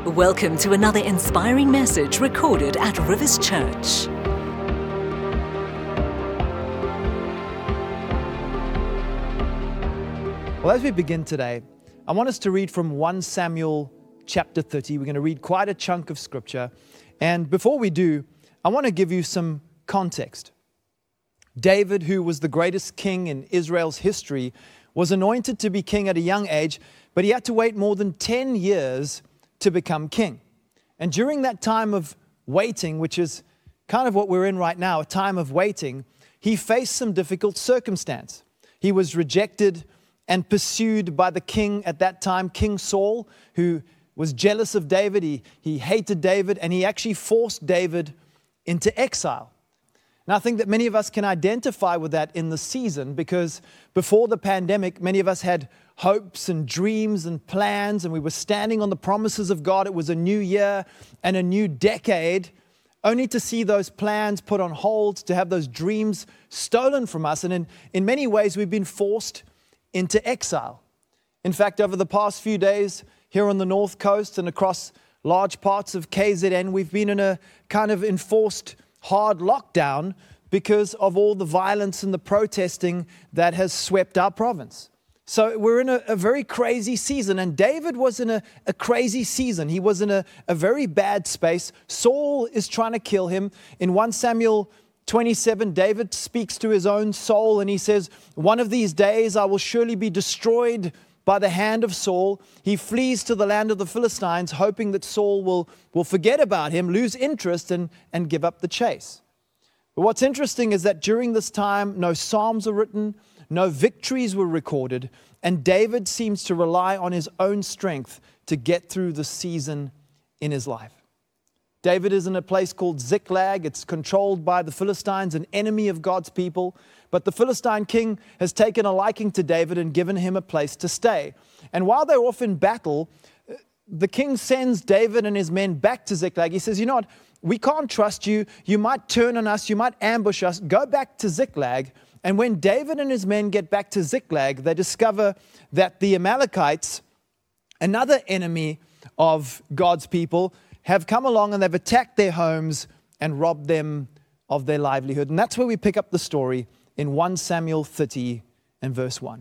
Welcome to another inspiring message recorded at Rivers Church. Well, as we begin today, I want us to read from 1 Samuel chapter 30. We're going to read quite a chunk of scripture. And before we do, I want to give you some context. David, who was the greatest king in Israel's history, was anointed to be king at a young age, but he had to wait more than 10 years to become king. And during that time of waiting, which is kind of what we're in right now, a time of waiting, he faced some difficult circumstance. He was rejected and pursued by the king at that time, King Saul, who was jealous of David. He hated David, and he actually forced David into exile. And I think that many of us can identify with that in the season, because before the pandemic, many of us had hopes and dreams and plans, and we were standing on the promises of God. It was a new year and a new decade, only to see those plans put on hold, to have those dreams stolen from us. And in many ways, we've been forced into exile. In fact, over the past few days here on the North Coast and across large parts of KZN, we've been in a kind of enforced hard lockdown because of all the violence and the protesting that has swept our province. So we're in a very crazy season, and David was in a crazy season. He was in a very bad space. Saul is trying to kill him. In 1 Samuel 27, David speaks to his own soul, and he says, "One of these days I will surely be destroyed by the hand of Saul." He flees to the land of the Philistines, hoping that Saul will forget about him, lose interest, and give up the chase. But what's interesting is that during this time, no psalms are written, no victories were recorded, and David seems to rely on his own strength to get through the season in his life. David is in a place called Ziklag. It's controlled by the Philistines, an enemy of God's people. But the Philistine king has taken a liking to David and given him a place to stay. And while they're off in battle, the king sends David and his men back to Ziklag. He says, "You know what? We can't trust you. You might turn on us. You might ambush us. Go back to Ziklag." And when David and his men get back to Ziklag, they discover that the Amalekites, another enemy of God's people, have come along and they've attacked their homes and robbed them of their livelihood. And that's where we pick up the story in 1 Samuel 30 and verse 1.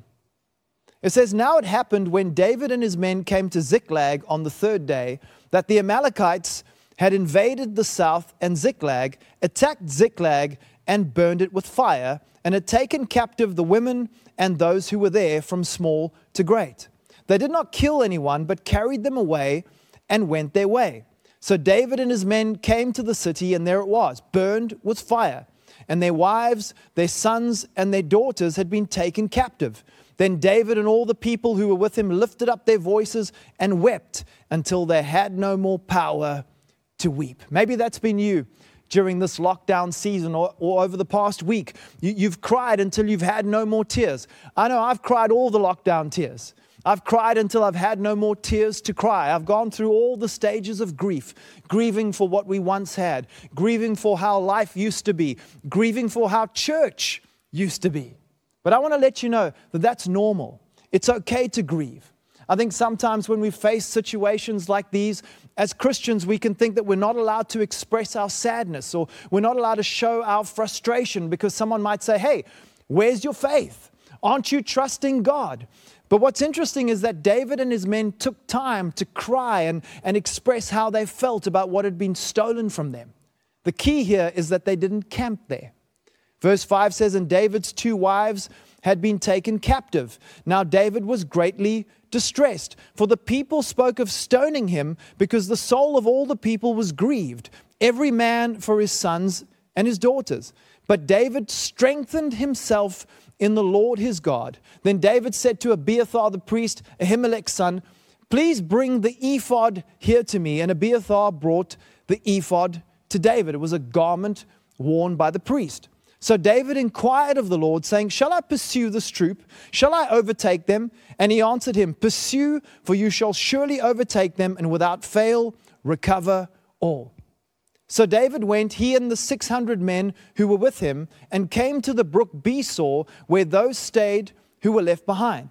It says, "Now it happened when David and his men came to Ziklag on the third day, that the Amalekites had invaded the south and Ziklag, attacked Ziklag and burned it with fire, and had taken captive the women and those who were there from small to great. They did not kill anyone, but carried them away and went their way. So David and his men came to the city, and there it was, burned with fire. And their wives, their sons, and their daughters had been taken captive. Then David and all the people who were with him lifted up their voices and wept until they had no more power to weep." Maybe that's been you during this lockdown season or over the past week. You've cried until you've had no more tears. I know I've cried all the lockdown tears. I've cried until I've had no more tears to cry. I've gone through all the stages of grief, grieving for what we once had, grieving for how life used to be, grieving for how church used to be. But I want to let you know that that's normal. It's okay to grieve. I think sometimes when we face situations like these, as Christians, we can think that we're not allowed to express our sadness, or we're not allowed to show our frustration, because someone might say, "Hey, where's your faith? Aren't you trusting God?" But what's interesting is that David and his men took time to cry and express how they felt about what had been stolen from them. The key here is that they didn't camp there. Verse 5 says, "And David's 2 wives had been taken captive. Now David was greatly distressed, for the people spoke of stoning him, because the soul of all the people was grieved, every man for his sons and his daughters. But David strengthened himself in the Lord his God. Then David said to Abiathar the priest, Ahimelech's son, 'Please bring the ephod here to me.' And Abiathar brought the ephod to David. It was a garment worn by the priest. So David inquired of the Lord, saying, 'Shall I pursue this troop? Shall I overtake them?' And he answered him, 'Pursue, for you shall surely overtake them, and without fail recover all.' So David went, he and the 600 men who were with him, and came to the brook Besor, where those stayed who were left behind.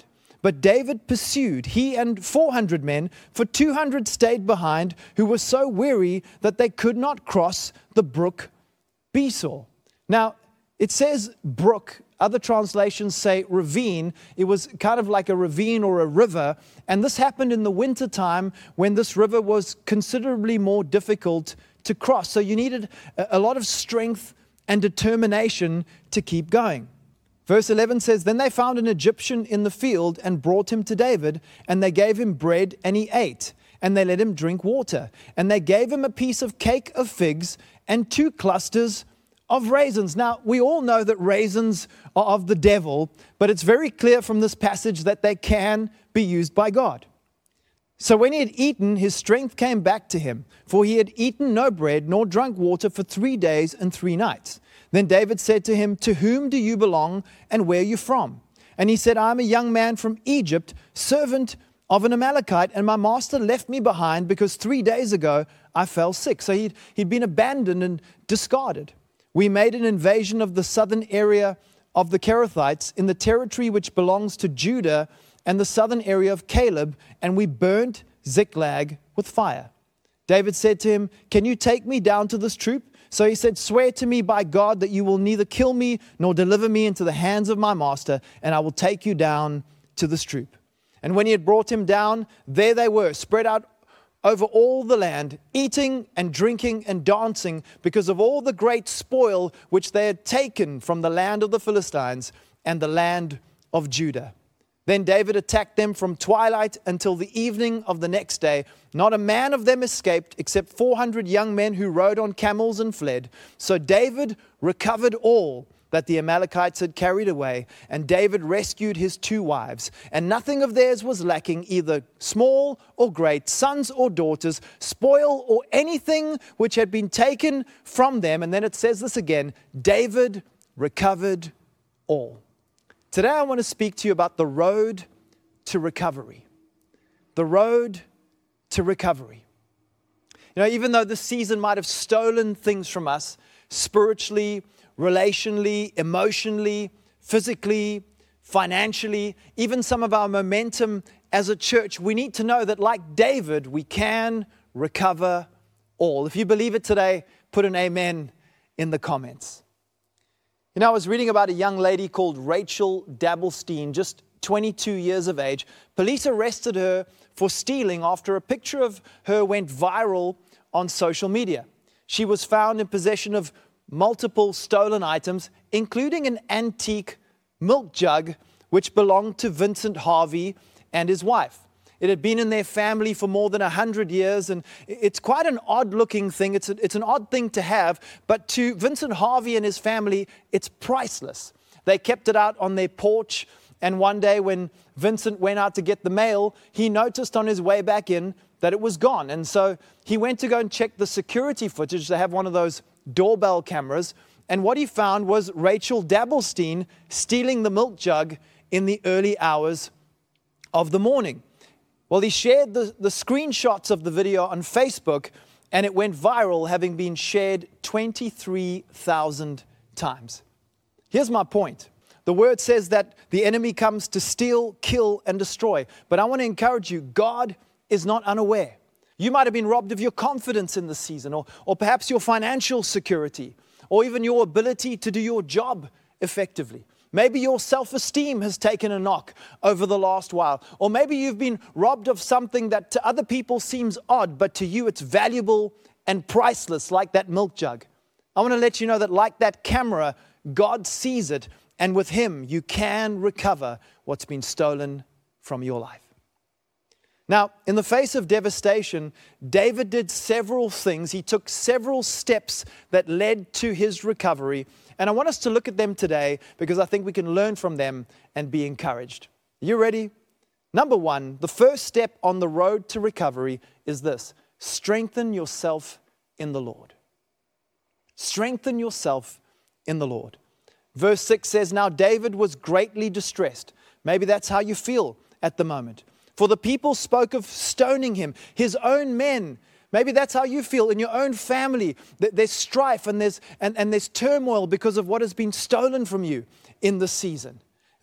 But David pursued, he and 400 men, for 200 stayed behind, who were so weary that they could not cross the brook Besor. Now, it says brook. Other translations say ravine. It was kind of like a ravine or a river. And this happened in the wintertime when this river was considerably more difficult to cross. So you needed a lot of strength and determination to keep going. Verse 11 says, Then they found an Egyptian in the field and brought him to David, and they gave him bread and he ate, and they let him drink water. And they gave him a piece of cake of figs and 2 clusters of raisins. Now, we all know that raisins are of the devil, but it's very clear from this passage that they can be used by God. So when he had eaten, his strength came back to him, for he had eaten no bread nor drunk water for 3 days and 3 nights. Then David said to him, To whom do you belong and where are you from? And he said, I am a young man from Egypt, servant of an Amalekite, and my master left me behind because 3 days ago I fell sick. So he'd been abandoned and discarded. We made an invasion of the southern area of the Kerethites in the territory which belongs to Judah and the southern area of Caleb, and we burnt Ziklag with fire. David said to him, Can you take me down to this troop? So he said, Swear to me by God that you will neither kill me nor deliver me into the hands of my master, and I will take you down to this troop. And when he had brought him down, there they were, spread out over all the land, eating and drinking and dancing because of all the great spoil which they had taken from the land of the Philistines and the land of Judah. Then David attacked them from twilight until the evening of the next day. Not a man of them escaped except 400 young men who rode on camels and fled. So David recovered all that the Amalekites had carried away, and David rescued his 2 wives. And nothing of theirs was lacking, either small or great, sons or daughters, spoil or anything which had been taken from them. And then it says this again, David recovered all. Today I want to speak to you about the road to recovery. The road to recovery. You know, even though this season might have stolen things from us, spiritually, relationally, emotionally, physically, financially, even some of our momentum as a church, we need to know that like David, we can recover all. If you believe it today, put an amen in the comments. You know, I was reading about a young lady called Rachel Dabblestein, just 22 years of age. Police arrested her for stealing after a picture of her went viral on social media. She was found in possession of multiple stolen items, including an antique milk jug, which belonged to Vincent Harvey and his wife. It had been in their family for more than 100 years, and it's quite an odd-looking thing. It's an odd thing to have, but to Vincent Harvey and his family, it's priceless. They kept it out on their porch, and one day when Vincent went out to get the mail, he noticed on his way back in that it was gone. And so he went to go and check the security footage. They have one of those doorbell cameras, and what he found was Rachel Dabblestein stealing the milk jug in the early hours of the morning. Well, he shared the screenshots of the video on Facebook, and it went viral, having been shared 23,000 times. Here's my point. The word says that the enemy comes to steal, kill, and destroy. But I want to encourage you, God is not unaware. You might have been robbed of your confidence in this season, or perhaps your financial security, or even your ability to do your job effectively. Maybe your self-esteem has taken a knock over the last while. Or maybe you've been robbed of something that to other people seems odd, but to you it's valuable and priceless, like that milk jug. I want to let you know that like that camera, God sees it, and with Him you can recover what's been stolen from your life. Now, in the face of devastation, David did several things. He took several steps that led to his recovery. And I want us to look at them today because I think we can learn from them and be encouraged. You ready? Number one, the first step on the road to recovery is this: strengthen yourself in the Lord. Strengthen yourself in the Lord. Verse 6 says, Now David was greatly distressed. Maybe that's how you feel at the moment. For the people spoke of stoning him, his own men. Maybe that's how you feel in your own family. There's strife and there's turmoil because of what has been stolen from you in this season.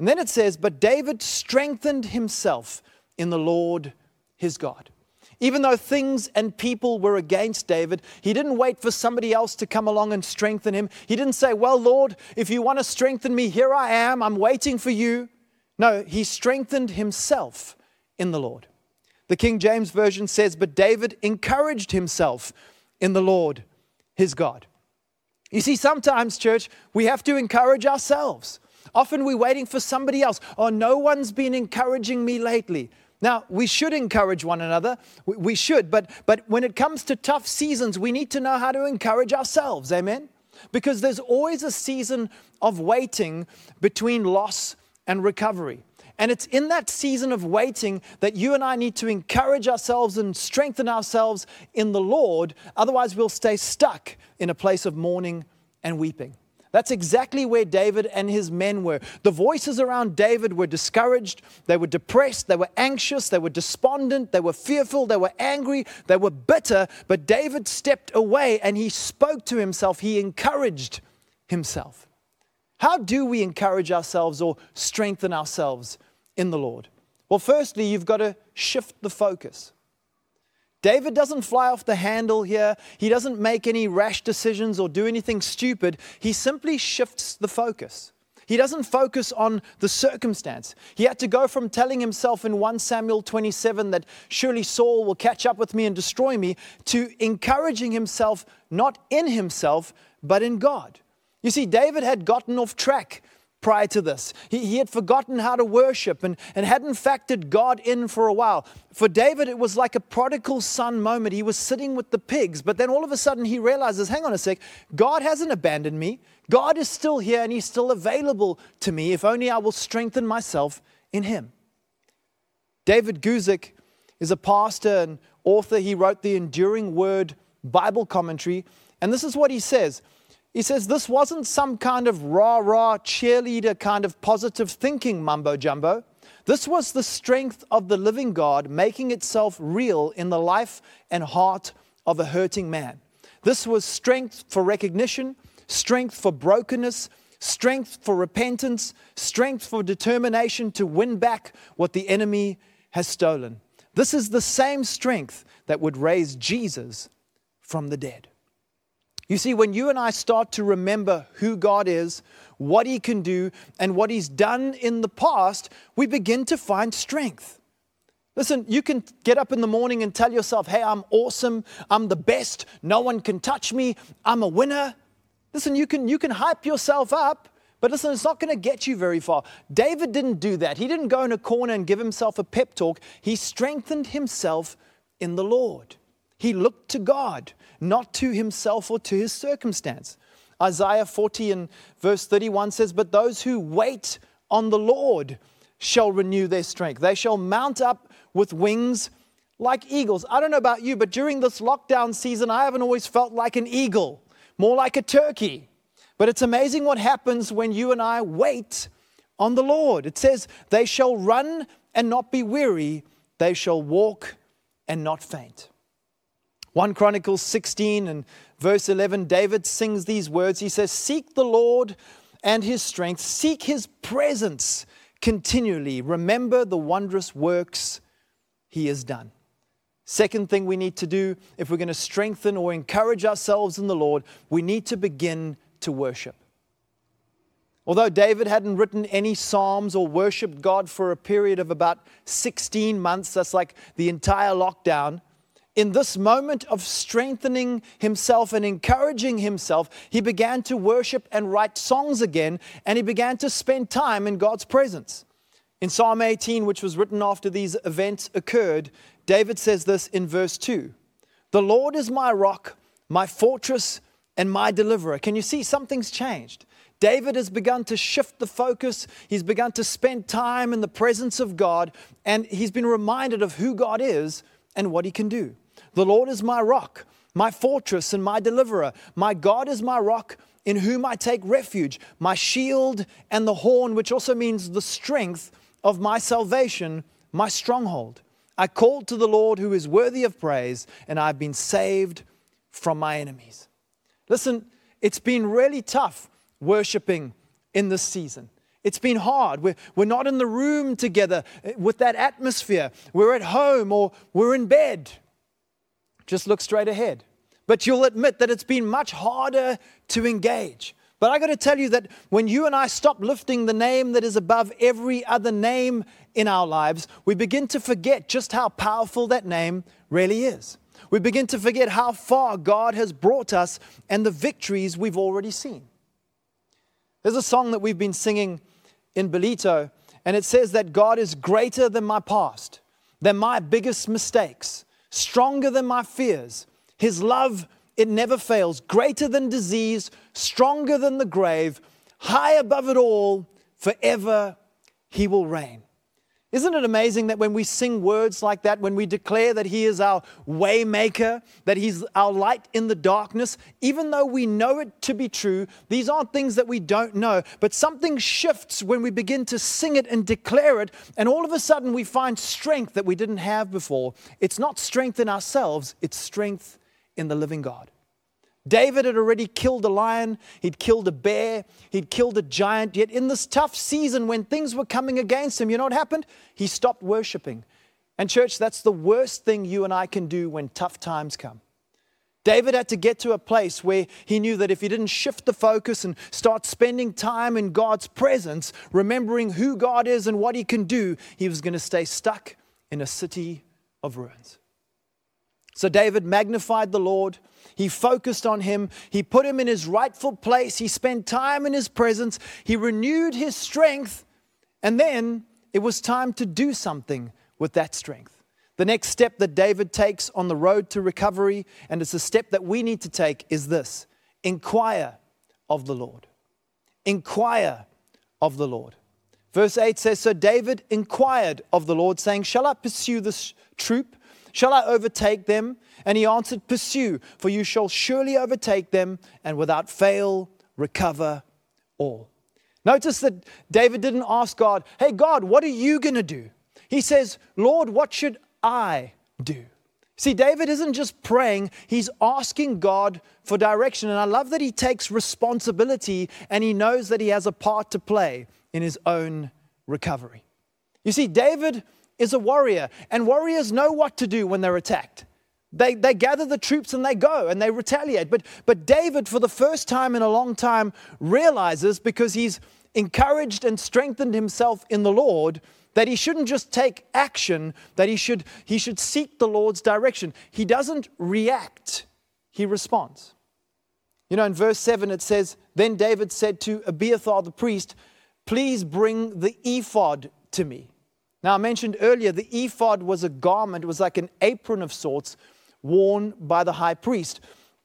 And then it says, but David strengthened himself in the Lord his God. Even though things and people were against David, he didn't wait for somebody else to come along and strengthen him. He didn't say, well, Lord, if you want to strengthen me, here I am. I'm waiting for you. No, he strengthened himself in the Lord. The King James Version says, but David encouraged himself in the Lord his God. You see, sometimes, church, we have to encourage ourselves. Often we're waiting for somebody else. Oh, no one's been encouraging me lately. Now, we should encourage one another. We should. But when it comes to tough seasons, we need to know how to encourage ourselves. Amen? Because there's always a season of waiting between loss and recovery. And it's in that season of waiting that you and I need to encourage ourselves and strengthen ourselves in the Lord. Otherwise, we'll stay stuck in a place of mourning and weeping. That's exactly where David and his men were. The voices around David were discouraged. They were depressed. They were anxious. They were despondent. They were fearful. They were angry. They were bitter. But David stepped away and he spoke to himself. He encouraged himself. How do we encourage ourselves or strengthen ourselves in the Lord? Well, firstly, you've got to shift the focus. David doesn't fly off the handle here. He doesn't make any rash decisions or do anything stupid. He simply shifts the focus. He doesn't focus on the circumstance. He had to go from telling himself in 1 Samuel 27 that surely Saul will catch up with me and destroy me, to encouraging himself not in himself, but in God. You see, David had gotten off track prior to this. He had forgotten how to worship and hadn't factored God in for a while. For David, it was like a prodigal son moment. He was sitting with the pigs, but then all of a sudden he realizes, hang on a sec, God hasn't abandoned me. God is still here and he's still available to me if only I will strengthen myself in him. David Guzik is a pastor and author. He wrote the Enduring Word Bible commentary, and this is what he says. He says, this wasn't some kind of rah-rah cheerleader kind of positive thinking mumbo-jumbo. This was the strength of the living God making itself real in the life and heart of a hurting man. This was strength for recognition, strength for brokenness, strength for repentance, strength for determination to win back what the enemy has stolen. This is the same strength that would raise Jesus from the dead. You see, when you and I start to remember who God is, what he can do, and what he's done in the past, we begin to find strength. Listen, you can get up in the morning and tell yourself, hey, I'm awesome, I'm the best, no one can touch me, I'm a winner. Listen, you can hype yourself up, but listen, it's not going to get you very far. David didn't do that. He didn't go in a corner and give himself a pep talk. He strengthened himself in the Lord. He looked to God, not to himself or to his circumstance. Isaiah 40 and verse 31 says, but those who wait on the Lord shall renew their strength. They shall mount up with wings like eagles. I don't know about you, but during this lockdown season, I haven't always felt like an eagle, more like a turkey. But it's amazing what happens when you and I wait on the Lord. It says, they shall run and not be weary. They shall walk and not faint. 1 Chronicles 16 and verse 11, David sings these words. He says, seek the Lord and his strength. Seek his presence continually. Remember the wondrous works he has done. Second thing we need to do if we're going to strengthen or encourage ourselves in the Lord, we need to begin to worship. Although David hadn't written any psalms or worshiped God for a period of about 16 months, that's like the entire lockdown, in this moment of strengthening himself and encouraging himself, he began to worship and write songs again, and he began to spend time in God's presence. In Psalm 18, which was written after these events occurred, David says this in verse 2. The Lord is my rock, my fortress, and my deliverer. Can you see something's changed? David has begun to shift the focus. He's begun to spend time in the presence of God, and he's been reminded of who God is and what he can do. The Lord is my rock, my fortress, and my deliverer. My God is my rock, in whom I take refuge, my shield and the horn, which also means the strength of my salvation, my stronghold. I called to the Lord, who is worthy of praise, and I've been saved from my enemies. Listen, it's been really tough worshiping in this season. It's been hard. We're not in the room together with that atmosphere. We're at home or we're in bed. Just look straight ahead. But you'll admit that it's been much harder to engage. But I got to tell you that when you and I stop lifting the name that is above every other name in our lives, we begin to forget just how powerful that name really is. We begin to forget how far God has brought us and the victories we've already seen. There's a song that we've been singing in Belito, and it says that God is greater than my past, than my biggest mistakes, stronger than my fears. His love, it never fails, greater than disease, stronger than the grave, high above it all, forever He will reign. Isn't it amazing that when we sing words like that, when we declare that He is our way maker, that He's our light in the darkness, even though we know it to be true, these aren't things that we don't know, but something shifts when we begin to sing it and declare it, and all of a sudden we find strength that we didn't have before. It's not strength in ourselves, it's strength in the living God. David had already killed a lion, he'd killed a bear, he'd killed a giant, yet in this tough season when things were coming against him, you know what happened? He stopped worshiping. And church, that's the worst thing you and I can do when tough times come. David had to get to a place where he knew that if he didn't shift the focus and start spending time in God's presence, remembering who God is and what He can do, he was going to stay stuck in a city of ruins. So David magnified the Lord. He focused on Him. He put Him in His rightful place. He spent time in His presence. He renewed his strength. And then it was time to do something with that strength. The next step that David takes on the road to recovery, and it's a step that we need to take, is this: inquire of the Lord. Inquire of the Lord. Verse 8 says, so David inquired of the Lord, saying, shall I pursue this troop? Shall I overtake them? And he answered, pursue, for you shall surely overtake them, and without fail recover all. Notice that David didn't ask God, hey God, what are you going to do? He says, Lord, what should I do? See, David isn't just praying, he's asking God for direction. And I love that he takes responsibility and he knows that he has a part to play in his own recovery. You see, David is a warrior, and warriors know what to do when they're attacked. They gather the troops and they go and they retaliate. But David, for the first time in a long time, realizes, because he's encouraged and strengthened himself in the Lord, that he shouldn't just take action, that he should seek the Lord's direction. He doesn't react, he responds. You know, in verse 7 it says, then David said to Abiathar the priest, please bring the ephod to me. Now, I mentioned earlier, the ephod was a garment, it was like an apron of sorts, worn by the high priest.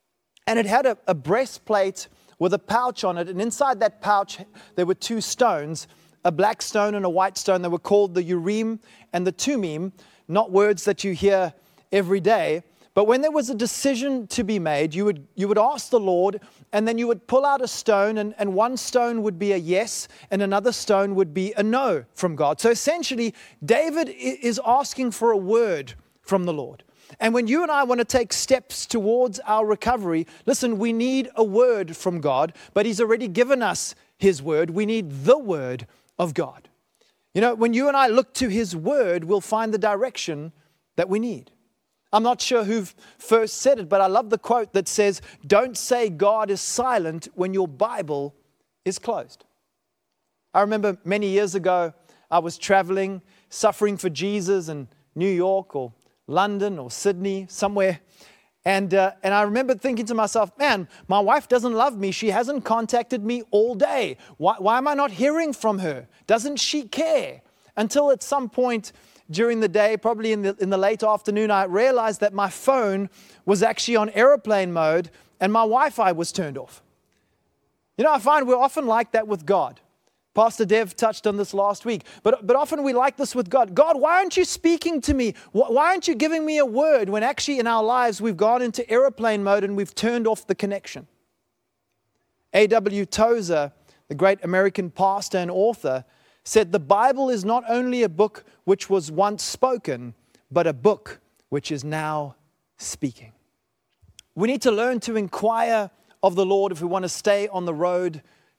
And it had a breastplate with a pouch on it, and inside that pouch there were two stones, a black stone and a white stone. They were called the Urim and the Thummim, not words that you hear every day. But when there was a decision to be made, you would ask the Lord, and then you would pull out a stone, and one stone would be a yes, and another stone would be a no from God. So essentially, David is asking for a word from the Lord. And when you and I want to take steps towards our recovery, listen, we need a word from God, but He's already given us His word. We need the word of God. You know, when you and I look to His word, we'll find the direction that we need. I'm not sure who first said it, but I love the quote that says, don't say God is silent when your Bible is closed. I remember many years ago, I was traveling, suffering for Jesus in New York or London or Sydney, somewhere. And I remember thinking to myself, man, my wife doesn't love me. She hasn't contacted me all day. Why am I not hearing from her? Doesn't she care? Until at some point during the day, probably in the late afternoon, I realized that my phone was actually on airplane mode and my Wi-Fi was turned off. You know, I find we're often like that with God. Pastor Dev touched on this last week, but often we like this with God. God, why aren't you speaking to me? Why aren't you giving me a word when actually in our lives we've gone into airplane mode and we've turned off the connection? A.W. Tozer, the great American pastor and author, said the Bible is not only a book which was once spoken, but a book which is now speaking. We need to learn to inquire of the Lord if we want to stay on the road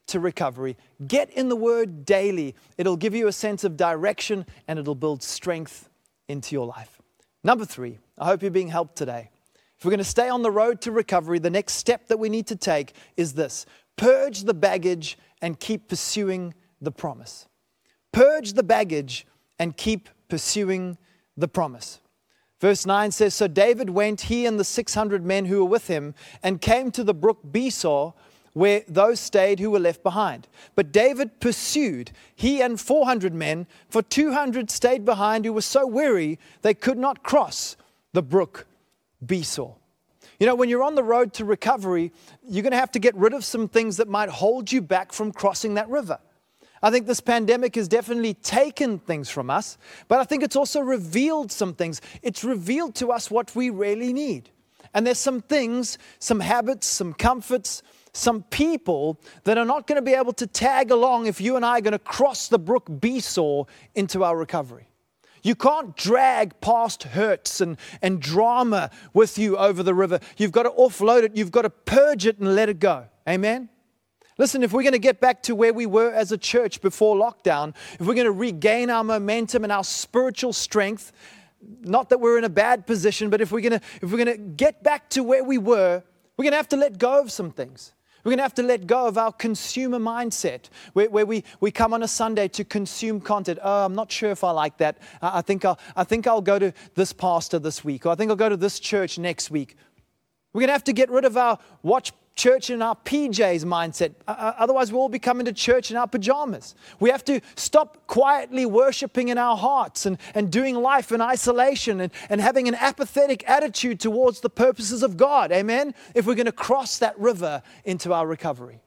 to recovery. Get in the Word daily. It'll give you a sense of direction and it'll build strength into your life. Number 3, I hope you're being helped today. If we're going to stay on the road to recovery, the next step that we need to take is this: purge the baggage and keep pursuing the promise. Purge the baggage and keep pursuing the promise. Verse 9 says, "So David went, he and the 600 men who were with him, and came to the brook Besor, where those stayed who were left behind. But David pursued, he and 400 men, for 200 stayed behind who were so weary they could not cross the brook Besor." You know, when you're on the road to recovery, you're going to have to get rid of some things that might hold you back from crossing that river. I think this pandemic has definitely taken things from us, but I think it's also revealed some things. It's revealed to us what we really need. And there's some things, some habits, some comforts, some people that are not going to be able to tag along if you and I are going to cross the brook Besor into our recovery. You can't drag past hurts and drama with you over the river. You've got to offload it. You've got to purge it and let it go. Amen? Listen, if we're going to get back to where we were as a church before lockdown, if we're going to regain our momentum and our spiritual strength, not that we're in a bad position, but if we're going to get back to where we were, we're going to have to let go of some things. We're going to have to let go of our consumer mindset where we come on a Sunday to consume content. Oh, I'm not sure if I like that. I think I'll go to this pastor this week, or I think I'll go to this church next week. We're going to have to get rid of our watch church in our PJs mindset. Otherwise, we'll all be coming to church in our pajamas. We have to stop quietly worshiping in our hearts and doing life in isolation and having an apathetic attitude towards the purposes of God. Amen? If we're going to cross that river into our recovery.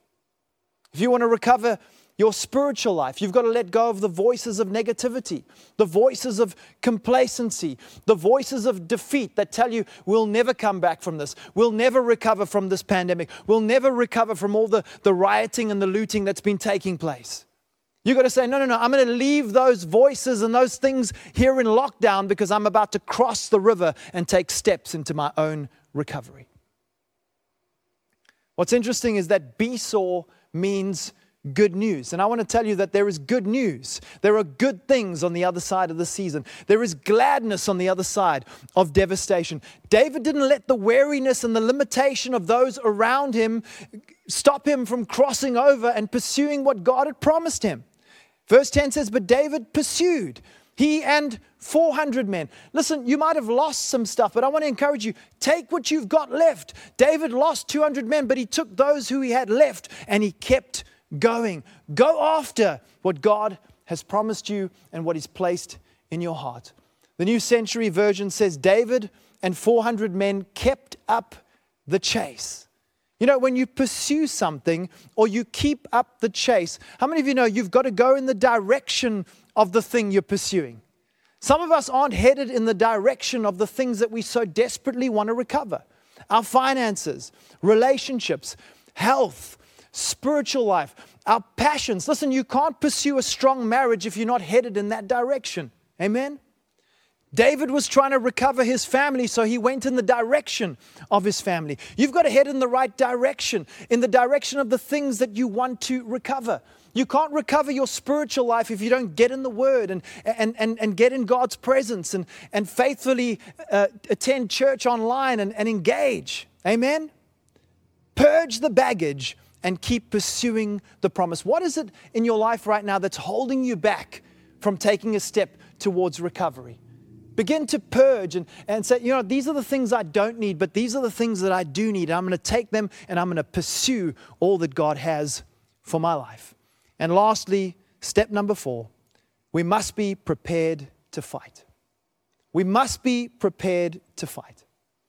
If you want to recover your spiritual life, you've got to let go of the voices of negativity, the voices of complacency, the voices of defeat that tell you we'll never come back from this. We'll never recover from this pandemic. We'll never recover from all the rioting and the looting that's been taking place. You've got to say, no, I'm going to leave those voices and those things here in lockdown because I'm about to cross the river and take steps into my own recovery. What's interesting is that Besor means good news. And I want to tell you that there is good news. There are good things on the other side of the season. There is gladness on the other side of devastation. David didn't let the weariness and the limitation of those around him stop him from crossing over and pursuing what God had promised him. Verse 10 says, "But David pursued, he and 400 men." Listen, you might have lost some stuff, but I want to encourage you, take what you've got left. David lost 200 men, but he took those who he had left and he kept going. Go after what God has promised you and what He's placed in your heart. The New Century Version says, David and 400 men kept up the chase. You know, when you pursue something or you keep up the chase, how many of you know you've got to go in the direction of the thing you're pursuing? Some of us aren't headed in the direction of the things that we so desperately want to recover. Our finances, relationships, health, spiritual life, our passions. Listen, you can't pursue a strong marriage if you're not headed in that direction. Amen? David was trying to recover his family, so he went in the direction of his family. You've got to head in the right direction, in the direction of the things that you want to recover. You can't recover your spiritual life if you don't get in the Word and get in God's presence and faithfully attend church online and engage. Amen? Purge the baggage and keep pursuing the promise. What is it in your life right now that's holding you back from taking a step towards recovery? Begin to purge and say, you know, these are the things I don't need, but these are the things that I do need. I'm going to take them and I'm going to pursue all that God has for my life. And lastly, step number 4, we must be prepared to fight. We must be prepared to fight.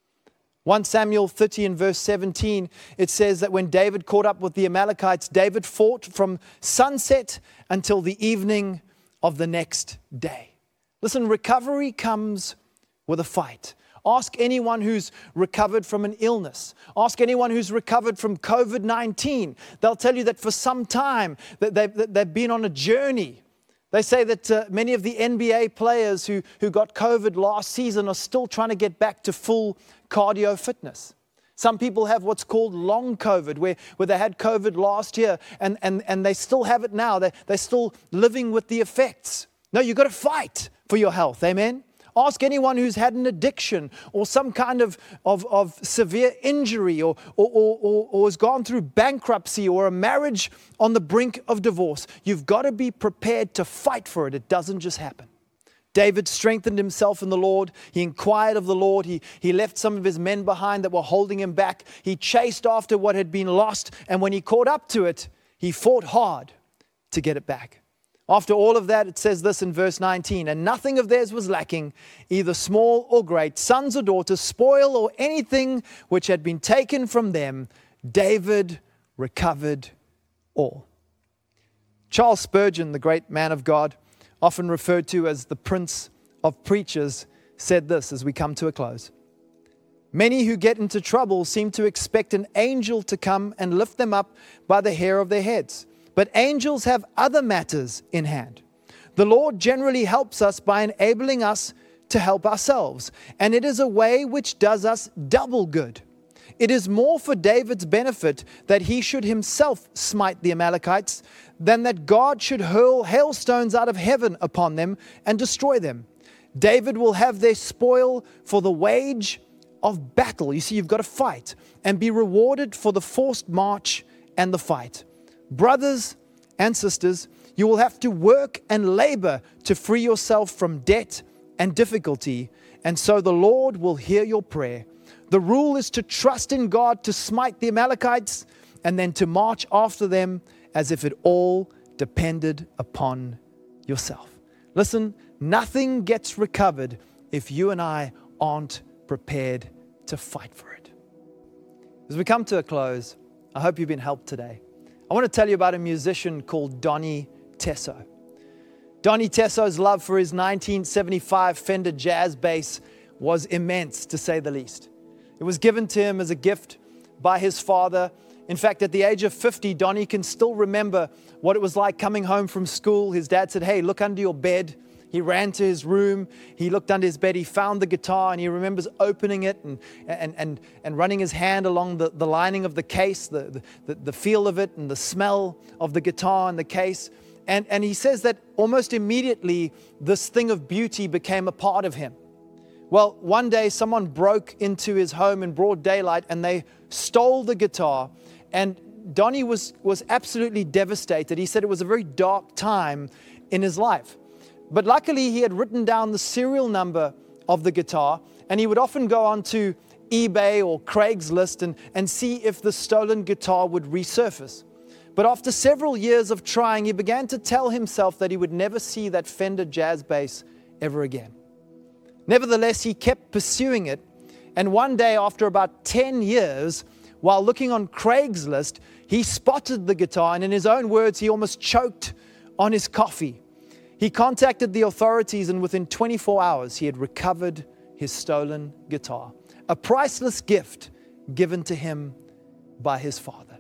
1 Samuel 30 and verse 17, it says that when David caught up with the Amalekites, David fought from sunset until the evening of the next day. Listen, recovery comes with a fight. Ask anyone who's recovered from an illness. Ask anyone who's recovered from COVID-19. They'll tell you that for some time that they've been on a journey. They say that many of the NBA players who got COVID last season are still trying to get back to full cardio fitness. Some people have what's called long COVID, where they had COVID last year and they still have it now. They're still living with the effects. No, you've got to fight for your health. Amen? Ask anyone who's had an addiction or some kind of severe injury or has gone through bankruptcy or a marriage on the brink of divorce. You've got to be prepared to fight for it. It doesn't just happen. David strengthened himself in the Lord. He inquired of the Lord. He left some of his men behind that were holding him back. He chased after what had been lost. And when he caught up to it, he fought hard to get it back. After all of that, it says this in verse 19, and nothing of theirs was lacking, either small or great, sons or daughters, spoil or anything which had been taken from them. David recovered all. Charles Spurgeon, the great man of God, often referred to as the Prince of Preachers, said this as we come to a close. Many who get into trouble seem to expect an angel to come and lift them up by the hair of their heads. But angels have other matters in hand. The Lord generally helps us by enabling us to help ourselves, and it is a way which does us double good. It is more for David's benefit that he should himself smite the Amalekites than that God should hurl hailstones out of heaven upon them and destroy them. David will have their spoil for the wage of battle. You see, you've got to fight and be rewarded for the forced march and the fight. Brothers and sisters, you will have to work and labor to free yourself from debt and difficulty, and so the Lord will hear your prayer. The rule is to trust in God to smite the Amalekites and then to march after them as if it all depended upon yourself. Listen, nothing gets recovered if you and I aren't prepared to fight for it. As we come to a close, I hope you've been helped today. I want to tell you about a musician called Donnie Tesso. Donnie Tesso's love for his 1975 Fender Jazz bass was immense, to say the least. It was given to him as a gift by his father. In fact, at the age of 50, Donnie can still remember what it was like coming home from school. His dad said, "Hey, look under your bed." He ran to his room, he looked under his bed, he found the guitar, and he remembers opening it and running his hand along the lining of the case, the feel of it and the smell of the guitar and the case. And he says that almost immediately this thing of beauty became a part of him. Well, one day someone broke into his home in broad daylight and they stole the guitar, and Donnie was absolutely devastated. He said it was a very dark time in his life. But luckily, he had written down the serial number of the guitar, and he would often go onto eBay or Craigslist and see if the stolen guitar would resurface. But after several years of trying, he began to tell himself that he would never see that Fender Jazz bass ever again. Nevertheless, he kept pursuing it, and one day, after about 10 years, while looking on Craigslist, he spotted the guitar, and in his own words, he almost choked on his coffee. He contacted the authorities, and within 24 hours, he had recovered his stolen guitar, a priceless gift given to him by his father.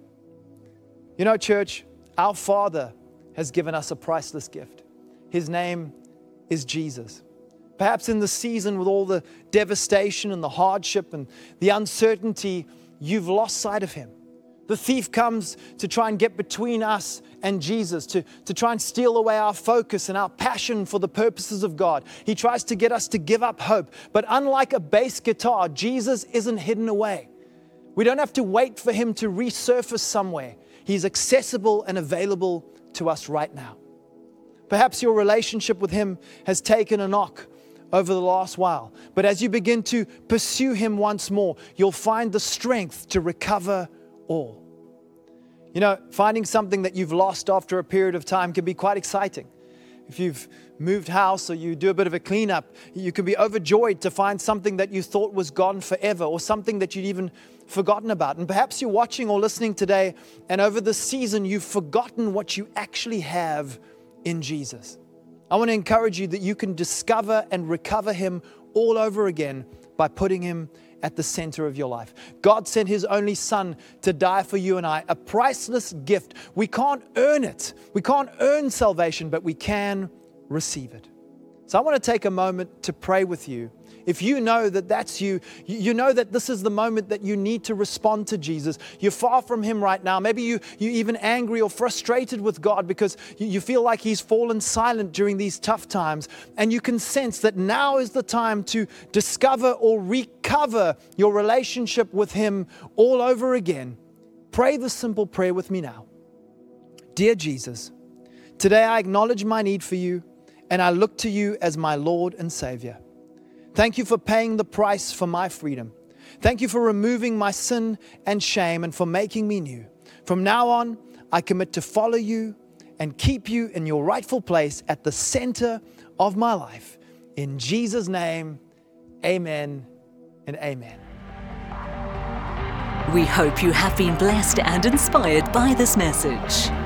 You know, church, our Father has given us a priceless gift. His name is Jesus. Perhaps in the season with all the devastation and the hardship and the uncertainty, you've lost sight of him. The thief comes to try and get between us and Jesus, to try and steal away our focus and our passion for the purposes of God. He tries to get us to give up hope. But unlike a bass guitar, Jesus isn't hidden away. We don't have to wait for him to resurface somewhere. He's accessible and available to us right now. Perhaps your relationship with him has taken a knock over the last while. But as you begin to pursue him once more, you'll find the strength to recover all. You know, finding something that you've lost after a period of time can be quite exciting. If you've moved house or you do a bit of a cleanup, you can be overjoyed to find something that you thought was gone forever, or something that you'd even forgotten about. And perhaps you're watching or listening today, and over this season, you've forgotten what you actually have in Jesus. I want to encourage you that you can discover and recover him all over again by putting him at the center of your life. God sent his only son to die for you and I, a priceless gift. We can't earn it. We can't earn salvation, but we can receive it. So I want to take a moment to pray with you If you know that that's you, you know that this is the moment that you need to respond to Jesus. You're far from Him right now. Maybe you're even angry or frustrated with God because you feel like He's fallen silent during these tough times. And you can sense that now is the time to discover or recover your relationship with Him all over again. Pray this simple prayer with me now. Dear Jesus, today I acknowledge my need for you and I look to you as my Lord and Savior. Thank you for paying the price for my freedom. Thank you for removing my sin and shame and for making me new. From now on, I commit to follow you and keep you in your rightful place at the center of my life. In Jesus' name, amen and amen. We hope you have been blessed and inspired by this message.